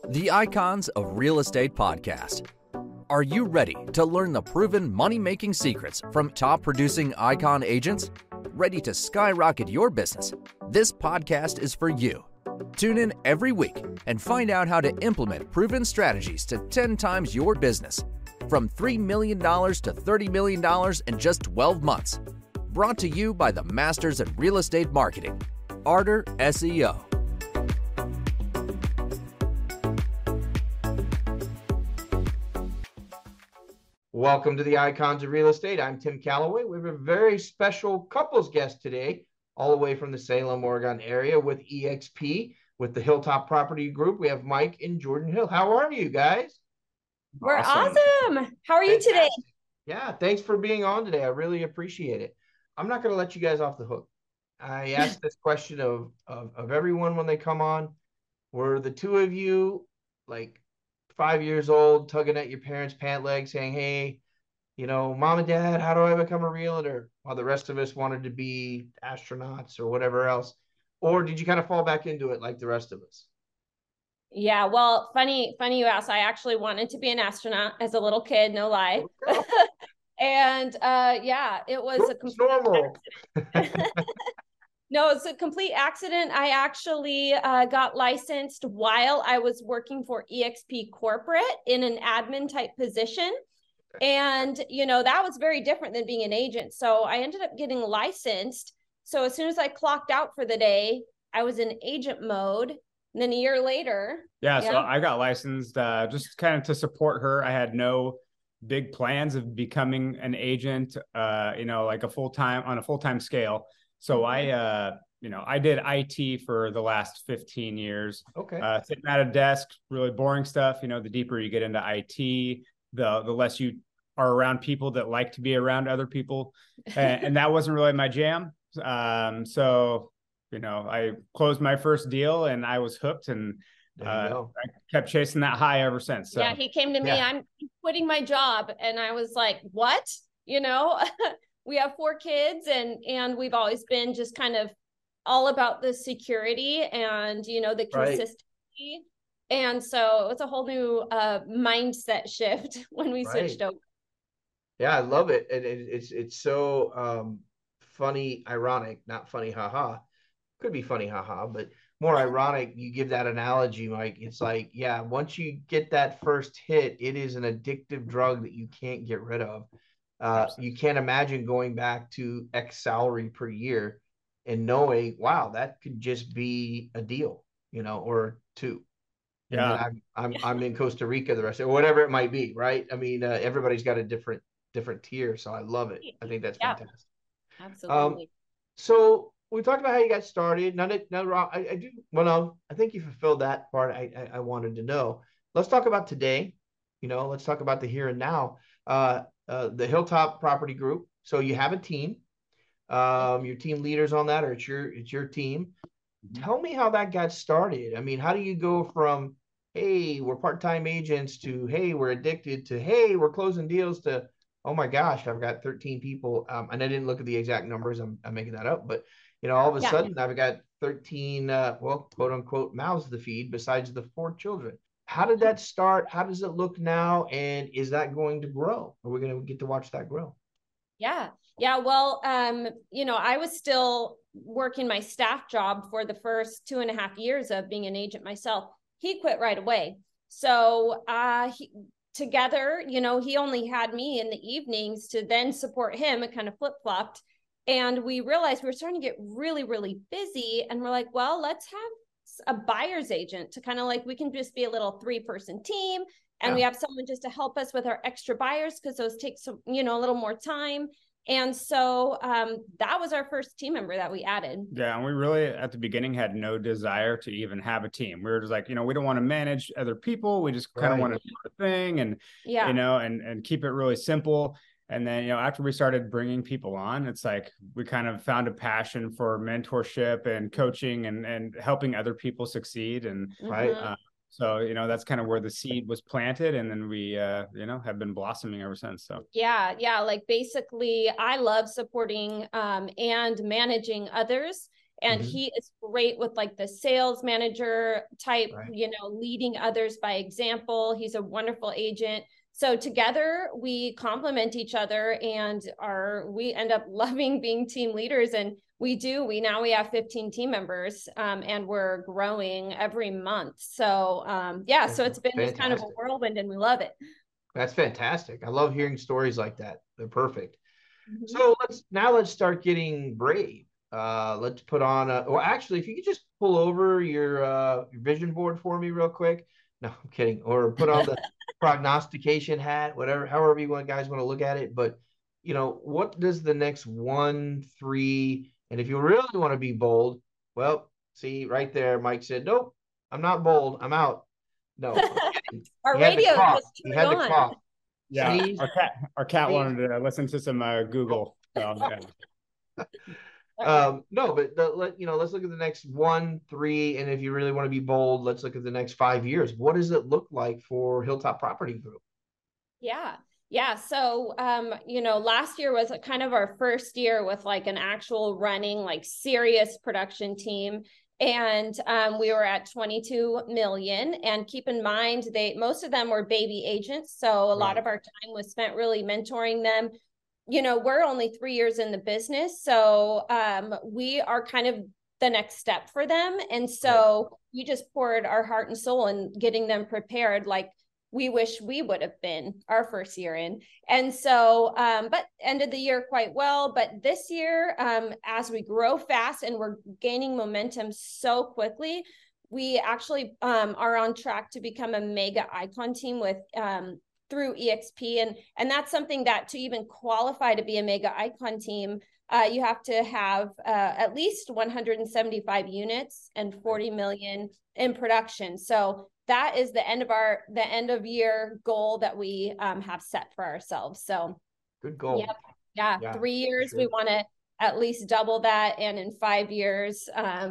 The Icons of Real Estate Podcast. Are you ready to learn the proven money-making secrets from top-producing Icon agents? Ready to skyrocket your business? This podcast is for you. Tune in every week and find out how to implement proven strategies to 10 times your business. From $3 million to $30 million in just 12 months. Brought to you by the Masters in Real Estate Marketing, Arter SEO. Welcome to the Icons of Real Estate. I'm Tim Calloway. We have a very special couples guest today, all the way from the Salem, Oregon area with EXP, with the Hilltop Property Group. We have Mike and Jordan Hill. How are you guys? We're awesome. How are you today? Yeah, thanks for being on today. I really appreciate it. I'm not going to let you guys off the hook. I asked this question of everyone when they come on. Were the two of you like 5 years old, tugging at your parents' pant leg, saying, hey, you know, mom and dad, how do I become a realtor? While the rest of us wanted to be astronauts or whatever else. Or did you kind of fall back into it like the rest of us? Yeah, well, funny you asked. I actually wanted to be an astronaut as a little kid, no lie. And yeah, it was a complete normal. No, it's a complete accident. I actually got licensed while I was working for EXP Corporate in an admin type position. And, you know, that was very different than being an agent. So I ended up getting licensed. So as soon as I clocked out for the day, I was in agent mode. And then a year later. Yeah, so I got licensed just kind of to support her. I had no big plans of becoming an agent, you know, like on a full-time scale. So I did IT for the last 15 years. Okay. Sitting at a desk, really boring stuff. You know, the deeper you get into IT, the less you are around people that like to be around other people. And that wasn't really my jam. So, you know, I closed my first deal and I was hooked, and I kept chasing that high ever since. So. Yeah, he came to me, I'm quitting my job. And I was like, what? You know, we have 4 kids and we've always been just kind of all about the security and, you know, the consistency. Right. And so it's a whole new mindset shift when we switched over. Yeah, I love it. And it's so funny, ironic, not funny, haha. Could be funny, haha, but more ironic. You give that analogy, Mike. It's like, yeah, once you get that first hit, it is an addictive drug that you can't get rid of. You can't imagine going back to X salary per year and knowing, wow, that could just be a deal, you know, or 2. Yeah, I'm in Costa Rica the rest of it, or whatever it might be, right? I mean, everybody's got a different tier, so I love it. I think that's fantastic. Absolutely. So we talked about how you got started. I think you fulfilled that part. I wanted to know. Let's talk about today. You know, let's talk about the here and now. The Hilltop Property Group. So you have a team. Your team leaders on that, or it's your team. Tell me how that got started. I mean, how do you go from, hey, we're part-time agents, to, hey, we're addicted, to, hey, we're closing deals, to, oh my gosh, I've got 13 people. And I didn't look at the exact numbers. I'm making that up, but you know, all of a sudden I've got 13, quote unquote, mouths to feed besides the 4 children. How did that start? How does it look now? And is that going to grow? Are we going to get to watch that grow? Yeah. Well, you know, I was still working my staff job for the first 2.5 years of being an agent myself. He quit right away. So, together, you know, he only had me in the evenings to then support him. It kind of flip-flopped. And we realized we were starting to get really, really busy. And we're like, well, let's have a buyer's agent to kind of like, we can just be a little 3-person team. And we have someone just to help us with our extra buyers, because those take some, you know, a little more time. And so that was our first team member that we added. Yeah. And we really, at the beginning, had no desire to even have a team. We were just like, you know, we don't want to manage other people. We just kind of want to do our thing and, you know, and keep it really simple. And then, you know, after we started bringing people on, it's like we kind of found a passion for mentorship and coaching and helping other people succeed. And so, you know, that's kind of where the seed was planted. And then we, you know, have been blossoming ever since. So, yeah. Like basically, I love supporting and managing others. And he is great with like the sales manager type, leading others by example. He's a wonderful agent. So together we complement each other, and we end up loving being team leaders. And we have 15 team members, and we're growing every month. So so it's been this kind of a whirlwind, and we love it. That's fantastic. I love hearing stories like that. They're perfect. So let's start getting brave. Let's put on actually, if you could just pull over your vision board for me real quick. No, I'm kidding. Or put on the prognostication hat, however you guys want to look at it. But, what does the next 1, 3, and if you really want to be bold, well, see right there, Mike said, nope, I'm not bold. I'm out. No. Our radio just he had the cough. Yeah, our cat wanted to listen to some Google. So, no, but let's look at the next 1, 3, and if you really want to be bold, let's look at the next 5 years. What does it look like for Hilltop Property Group? Yeah. So, last year was kind of our first year with like an actual running, like serious production team. And we were at 22 million. And keep in mind, most of them were baby agents. So a lot of our time was spent really mentoring them. We're only 3 years in the business. So we are kind of the next step for them. And so we just poured our heart and soul in getting them prepared, like we wish we would have been our first year in. And so, but ended the year quite well. But this year, as we grow fast and we're gaining momentum so quickly, we actually are on track to become a mega icon team with through EXP. And that's something that to even qualify to be a mega icon team, you have to have at least 175 units and 40 million in production. So that is the end of year goal that we have set for ourselves. So good goal. Yeah. 3 years, sure. We want to at least double that. And in 5 years,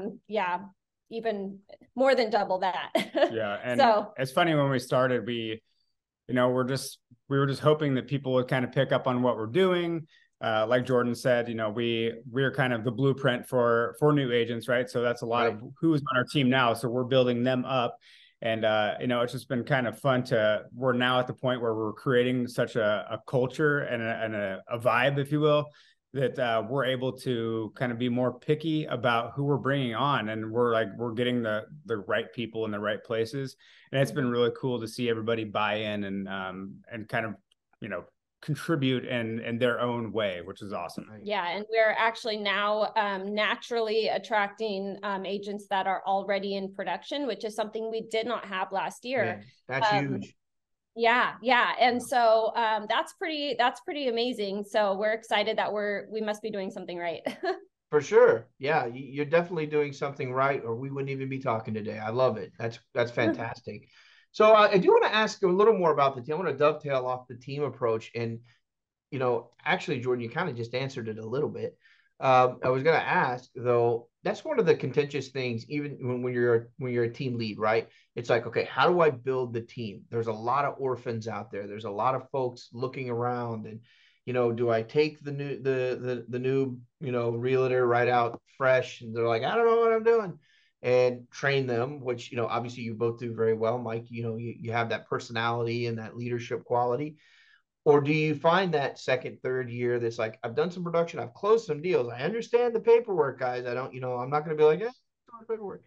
even more than double that. Yeah. And so it's funny, when we started, we were just hoping that people would kind of pick up on what we're doing. Like Jordan said, we're kind of the blueprint for new agents, right? So that's a lot of who's on our team now. So we're building them up. And, it's just been kind of fun we're now at the point where we're creating such a culture and a vibe, if you will, that we're able to kind of be more picky about who we're bringing on. And we're getting the right people in the right places. And it's been really cool to see everybody buy in and kind of, contribute in their own way, which is awesome. Yeah. And we're actually now naturally attracting agents that are already in production, which is something we did not have last year. Yeah, that's huge. Yeah. And so that's pretty amazing. So we're excited that we must be doing something right. For sure. Yeah, you're definitely doing something right, or we wouldn't even be talking today. I love it. That's fantastic. So I do want to ask a little more about the team. I want to dovetail off the team approach. And, actually, Jordan, you kind of just answered it a little bit. I was going to ask, though, that's one of the contentious things, even when you're a team lead, right? It's like, okay, how do I build the team? There's a lot of orphans out there. There's a lot of folks looking around, and, do I take the new realtor right out fresh? And they're like, I don't know what I'm doing. And train them, which, obviously you both do very well, Mike. You have that personality and that leadership quality. Or do you find that second, third year that's like, I've done some production, I've closed some deals, I understand the paperwork, guys. I don't, I'm not going to be like, paperwork.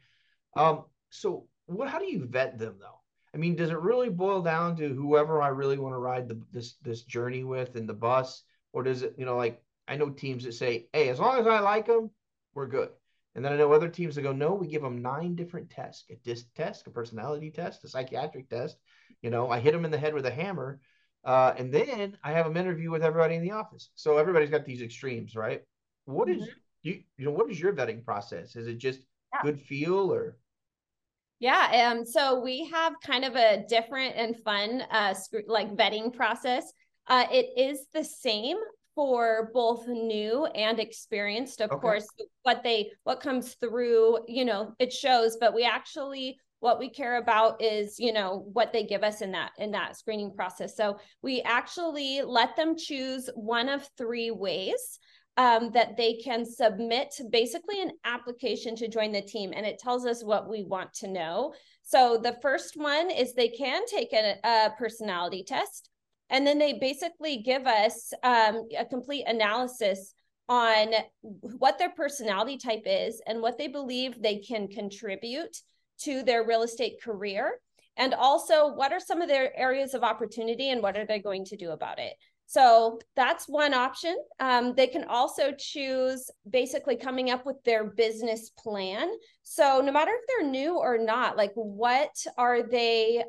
So how do you vet them, though? I mean, does it really boil down to whoever I really want to ride this journey with in the bus? Or does it, like, I know teams that say, hey, as long as I like them, we're good. And then I know other teams that go, no, we give them 9 different tests: a DISC test, a personality test, a psychiatric test. I hit them in the head with a hammer. And then I have them interview with everybody in the office. So everybody's got these extremes, right? What is what is your vetting process? Is it just good feel, or? Yeah. So we have kind of a different and fun vetting process. It is the same for both new and experienced. Of course, what comes through, it shows, but what we care about is, what they give us in that screening process. So we actually let them choose one of 3 ways. that they can submit basically an application to join the team. And it tells us what we want to know. So the first one is they can take a personality test. And then they basically give us a complete analysis on what their personality type is and what they believe they can contribute to their real estate career. And also, what are some of their areas of opportunity and what are they going to do about it? So that's one option. They can also choose basically coming up with their business plan. So no matter if they're new or not, like what are they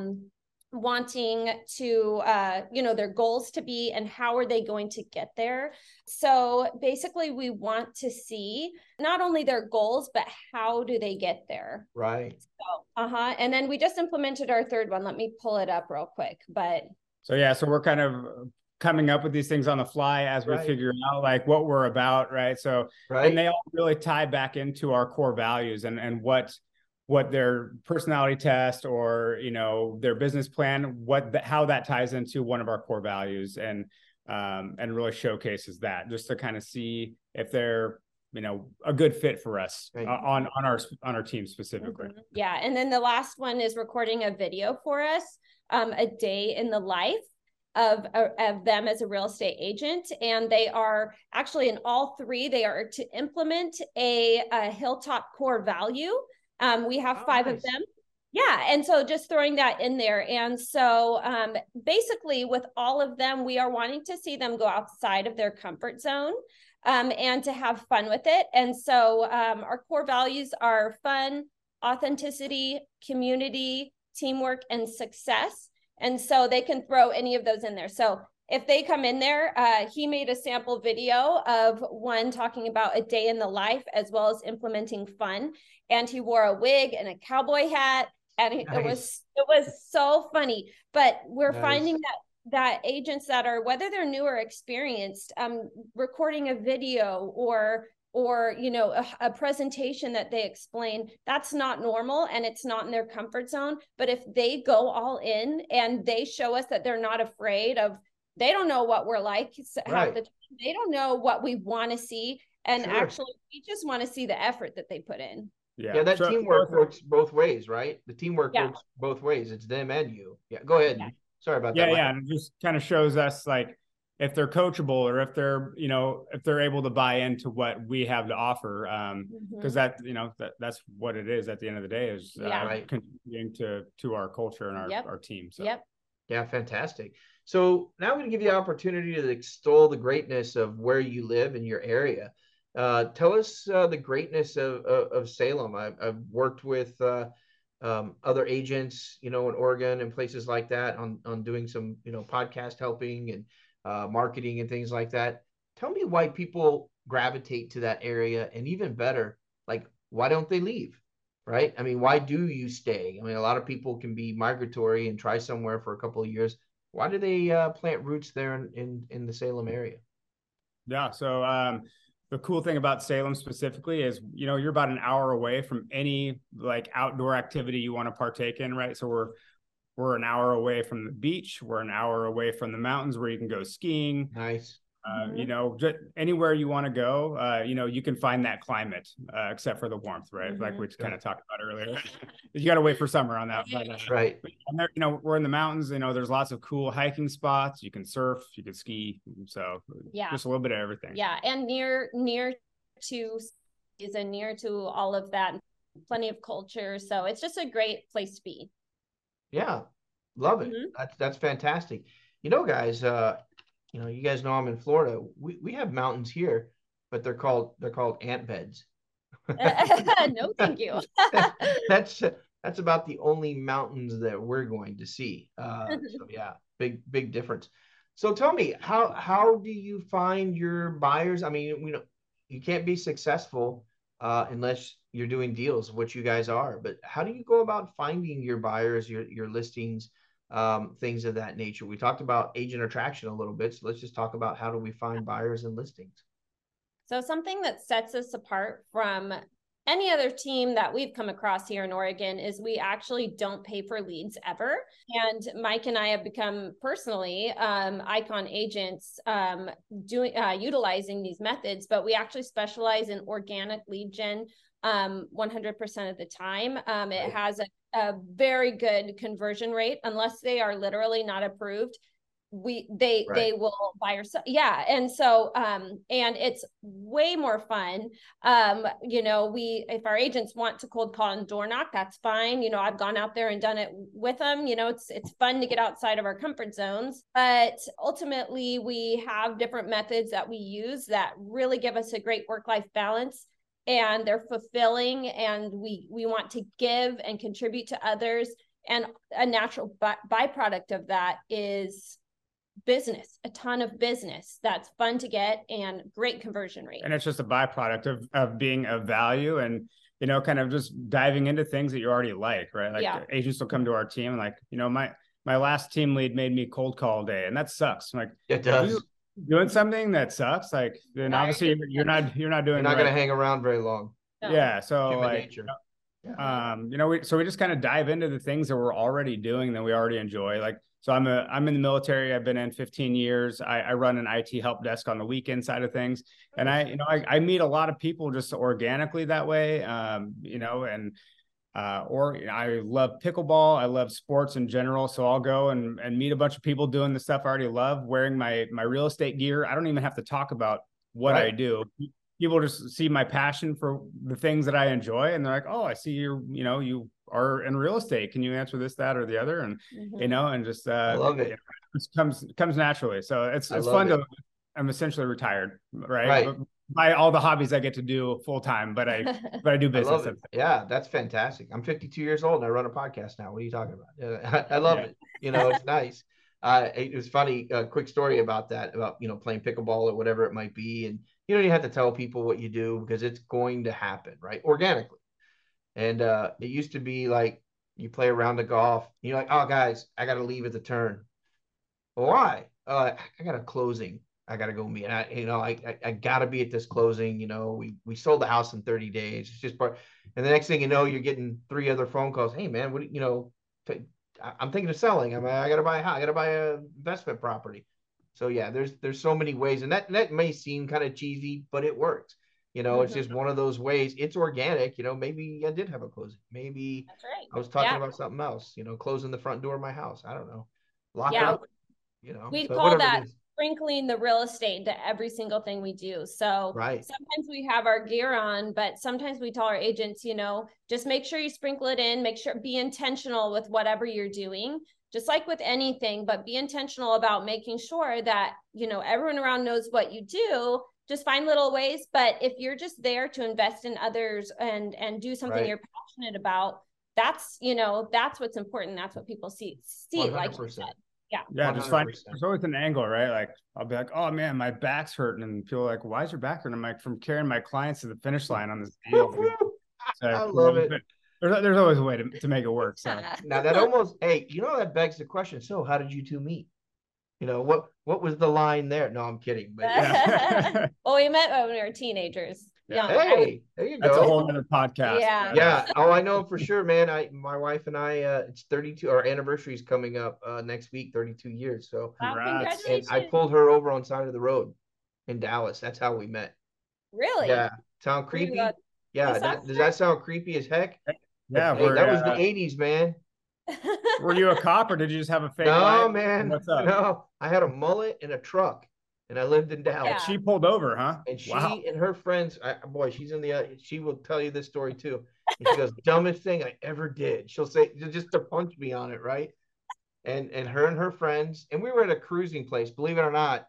wanting to, their goals to be, and how are they going to get there? So basically we want to see not only their goals, but how do they get there? Right. So, and then we just implemented our third one. Let me pull it up real quick, So we're kind of coming up with these things on the fly as we figure out like what we're about. Right. So, and they all really tie back into our core values and what their personality test or, their business plan, how that ties into one of our core values and really showcases that just to kind of see if they're, a good fit for us on our team specifically. Mm-hmm. Yeah. And then the last one is recording a video for us, a day in the life of them as a real estate agent. And they are actually in all three, they are to implement a Hilltop core value. We have 5 of them. Yeah. And so just throwing that in there. And so basically with all of them, we are wanting to see them go outside of their comfort zone and to have fun with it. And so our core values are fun, authenticity, community, teamwork, and success. And so they can throw any of those in there. So if they come in there, he made a sample video of one talking about a day in the life as well as implementing fun. And he wore a wig and a cowboy hat. And it was so funny. But we're finding that agents that are, whether they're new or experienced, recording a video or a presentation that they explain, that's not normal and it's not in their comfort zone. But if they go all in and they show us that they're not afraid of, they don't know what we're like half the time. They don't know what we want to see. And actually, we just want to see the effort that they put in. Yeah, that teamwork works both ways, right? The teamwork works both ways. It's them and you. Yeah, go ahead. Yeah. Sorry about that. Yeah, and it just kind of shows us like if they're coachable or if they're, if they're able to buy into what we have to offer. Because that's what it is at the end of the day is contributing to our culture and our team. So. Yep. Yeah, fantastic. So now I'm going to give you the opportunity to extol the greatness of where you live in your area. Tell us the greatness of Salem. I've worked with other agents, in Oregon and places like that on doing some, podcast helping and marketing and things like that. Tell me why people gravitate to that area, and even better, like, why don't they leave? Right? I mean, why do you stay? I mean, a lot of people can be migratory and try somewhere for a couple of years. Why do they plant roots there in the Salem area? Yeah. So the cool thing about Salem specifically is, you're about an hour away from any like outdoor activity you want to partake in. Right. So we're an hour away from the beach. We're an hour away from the mountains where you can go skiing. Nice. Just anywhere you want to go, you can find that climate, except for the warmth, right? Mm-hmm. Like we kind of talked about earlier. You got to wait for summer on that. But, right. And there, we're in the mountains. There's lots of cool hiking spots. You can surf, you can ski. So just a little bit of everything. Yeah, and near to all of that, plenty of culture. So it's just a great place to be. Yeah, love it. That's fantastic. Guys. You guys know I'm in Florida. We have mountains here, but they're called ant beds. No, thank you. That's about the only mountains that we're going to see. So yeah, big difference. So tell me, how do you find your buyers? I mean, you can't be successful unless you're doing deals, which you guys are. But how do you go about finding your buyers, your listings? Things of that nature. We talked about agent attraction a little bit, so let's just talk about how do we find buyers and listings. So something that sets us apart from any other team that we've come across here in Oregon is we actually don't pay for leads ever. And Mike and I have become personally Icon agents utilizing these methods, but we actually specialize in organic lead gen 100% of the time. It has a very good conversion rate, unless they are literally not approved. They will buy or sell. Yeah. And so, and it's way more fun. If our agents want to cold call and door knock, that's fine. I've gone out there and done it with them. It's fun to get outside of our comfort zones, but ultimately we have different methods that we use that really give us a great work-life balance, and they're fulfilling, and we want to give and contribute to others. And a natural byproduct of that is business, a ton of business that's fun to get and great conversion rate. And it's just a byproduct of being of value and, kind of just diving into things that you already like, right? Like agents will come to our team and like, my last team lead made me cold call all day, and that sucks. I'm like, it does. Doing something that sucks, like, then obviously you're not doing. You're not going to hang around very long. No. Yeah. So we just kind of dive into the things that we're already doing that we already enjoy. Like, so I'm in the military. I've been in 15 years. I run an IT help desk on the weekend side of things. And I meet a lot of people just organically that way. I love pickleball. I love sports in general. So I'll go and meet a bunch of people doing the stuff I already love, wearing my real estate gear. I don't even have to talk about what I do. People just see my passion for the things that I enjoy. And they're like, oh, I see you are in real estate. Can you answer this, that, or the other? And, and just, I love it. It just comes naturally. So it's fun I'm essentially retired, right? By all the hobbies I get to do full time, but I do business. Yeah, that's fantastic. I'm 52 years old and I run a podcast now. What are you talking about? I love it. It's nice. It was funny. A quick story about that, about, playing pickleball or whatever it might be. And you don't have to tell people what you do because it's going to happen, right? Organically. And it used to be like you play a round of golf. And you're like, oh, guys, I got to leave at the turn. Well, why? I got a closing. I got to go meet. I got to be at this closing. We sold the house in 30 days. It's just part. And the next thing you know, you're getting 3 other phone calls. Hey, man, I'm thinking of selling. I got to buy a house. I got to buy a investment property. So yeah, there's so many ways, and that may seem kind of cheesy, but it works. It's just one of those ways. It's organic. Maybe I did have a closing. Maybe I was talking about something else. Closing the front door of my house. I don't know. Lock it up. We call that sprinkling the real estate into every single thing we do. So sometimes we have our gear on, but sometimes we tell our agents, just make sure you sprinkle it in. Make sure, be intentional with whatever you're doing. Just like with anything, but be intentional about making sure that, everyone around knows what you do. Just find little ways. But if you're just there to invest in others and do something you're passionate about, that's what's important. That's what people see 100%. Like you said. Yeah. Just find, there's always an angle, right? Like I'll be like, oh man, my back's hurting. And people are like, why is your back hurting? I'm like, from carrying my clients to the finish line on this deal. So, I love it. There's always a way to make it work. So now that almost, that begs the question. So how did you two meet? What was the line there? No, I'm kidding. But well, we met when we were teenagers. Yeah. Hey, there you go. That's a whole other podcast. Yeah. Yeah. Oh, I know for sure, man. My wife and I, it's 32. Our anniversary is coming up next week. 32 years. So congratulations. And I pulled her over on side of the road in Dallas. That's how we met. Really? Yeah. Sound creepy? Yeah. Does that sound creepy as heck? Yeah. Hey, that was the 80s, man. Were you a cop or did you just have a fake No, life? man. What's up? No, I had a mullet and a truck, and I lived in Dallas. Yeah. She pulled over, huh? And she and her friends, she's in the. She will tell you this story too. And she goes, dumbest thing I ever did. She'll say just to punch me on it, right? And her and her friends, and we were at a cruising place. Believe it or not,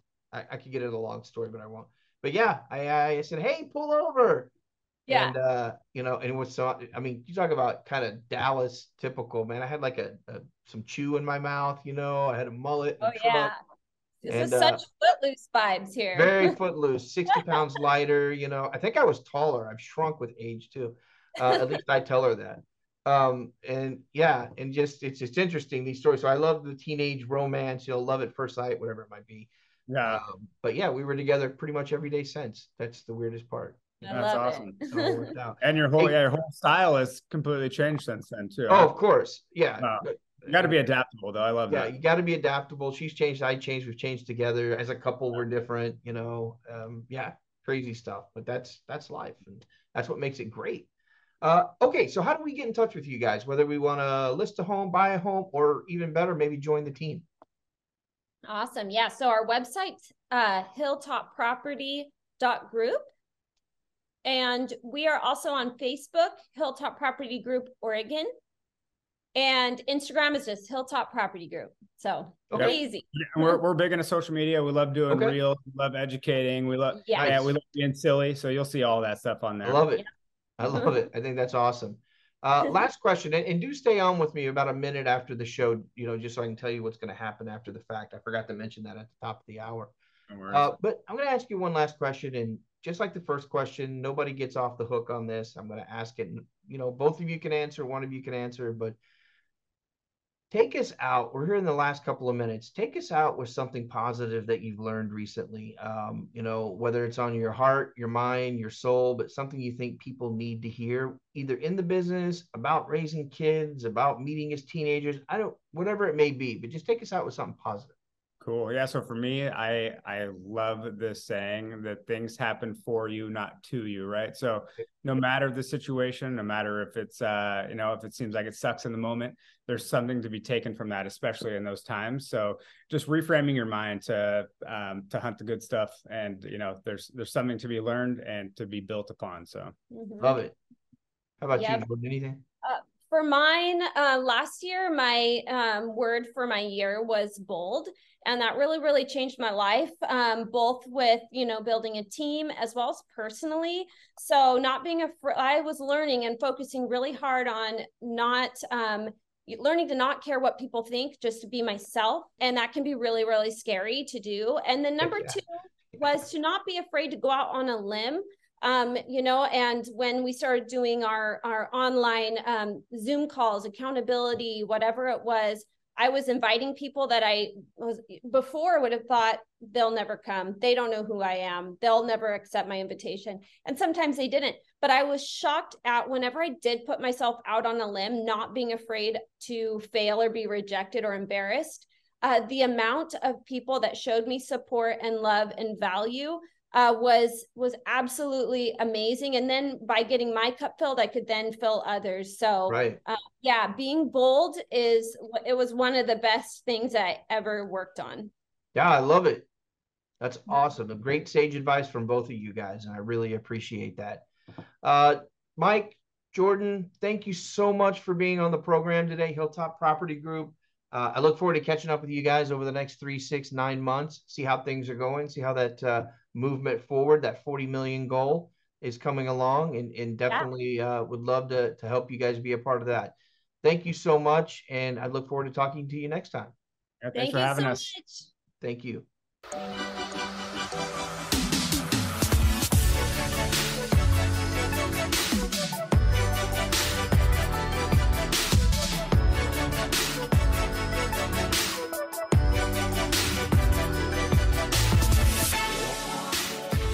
I could get into a long story, but I won't. But yeah, I said, hey, pull over. Yeah. And and it was so, you talk about kind of Dallas typical, man. I had like some chew in my mouth, I had a mullet. Oh yeah. This is such footloose vibes here. Very footloose, 60 pounds lighter, I think I was taller. I've shrunk with age too. At least I tell her that. And just, it's just interesting, these stories. So I love the teenage romance, love at first sight, whatever it might be. Yeah. But yeah, we were together pretty much every day since. That's the weirdest part. That's awesome. It all worked out. And your whole style has completely changed since then too. Oh, of course. Yeah. You got to be adaptable though. I love that. Yeah, you got to be adaptable. She's changed, I changed, we've changed together. As a couple, we're different, you know. Yeah, crazy stuff. But that's life, and that's what makes it great. Okay, so how do we get in touch with you guys? Whether we want to list a home, buy a home, or even better, maybe join the team. Awesome. Yeah. So our website, hilltopproperty.group. And we are also on Facebook, Hilltop Property Group Oregon. And Instagram is just Hilltop Property Group. So easy. And we're big into social media. We love doing reels. We love educating. We love we love being silly. So you'll see all that stuff on there. I love it. I love it. I think that's awesome. Last question, and do stay on with me about a minute after the show, you know, just so I can tell you what's going to happen after the fact. I forgot to mention that at the top of the hour. But I'm going to ask you one last question, and just like the first question, nobody gets off the hook on this. I'm going to ask it, you know, both of you can answer, one of you can answer, but take us out. We're here in the last couple of minutes. Take us out with something positive that you've learned recently. You know, whether it's on your heart, your mind, your soul, but something you think people need to hear, either in the business, about raising kids, about meeting as teenagers. Whatever it may be, but just take us out with something positive. Cool. Yeah. So for me, I love this saying that things happen for you, not to you. Right. So no matter the situation, no matter if it's, you know, if it seems like it sucks in the moment, there's something to be taken from that, especially in those times. So just reframing your mind to hunt the good stuff. And, you know, there's something to be learned and to be built upon. So love it. How about you, Jordan? Anything? For mine, last year, my word for my year was bold. And that really, really changed my life, both with, you know, building a team as well as personally. So not being afraid, I was learning and focusing really hard on not learning to not care what people think, just to be myself. And that can be really, really scary to do. And then number two was to not be afraid to go out on a limb. You know, and when we started doing our online Zoom calls, accountability, whatever it was, I was inviting people that I was before would have thought they'll never come. They don't know who I am. They'll never accept my invitation. And sometimes they didn't. But I was shocked at whenever I did put myself out on a limb, not being afraid to fail or be rejected or embarrassed, the amount of people that showed me support and love and value was absolutely amazing. And then by getting my cup filled, I could then fill others. So yeah, being bold it was one of the best things I ever worked on. Yeah, I love it. That's awesome. A great sage advice from both of you guys, and I really appreciate that. Mike, Jordan, thank you so much for being on the program today, Hilltop Property Group. I look forward to catching up with you guys over the next 3, 6, 9 months, see how things are going, see how that movement forward, that 40 million goal is coming along, and definitely would love to help you guys be a part of that. Thank you so much, and I look forward to talking to you next time. Yeah, thanks for having us. Much. Thank you.